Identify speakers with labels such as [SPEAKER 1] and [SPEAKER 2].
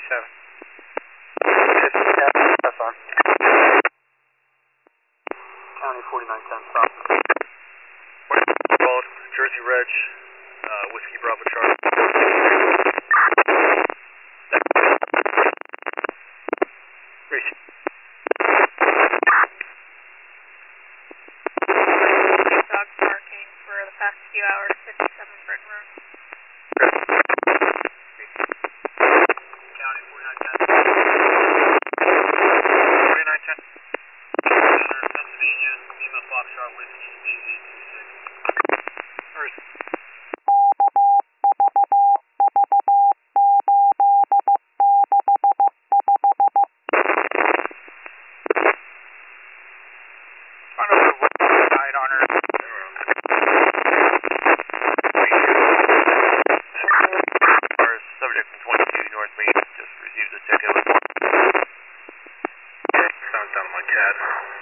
[SPEAKER 1] That's on. County 4910, stop.
[SPEAKER 2] Road, Jersey Reg, Whiskey Bravo Charlie.
[SPEAKER 3] Dog barking for the past few hours, 57 Britain Road.
[SPEAKER 2] County 4910. 4910. Pennsylvania, Lima Foxtrot Whiskey, AZ26. Where is it?
[SPEAKER 1] On over the west side on her.
[SPEAKER 2] Subject from 22 North Main just received a ticket. Sounds down on my CAD.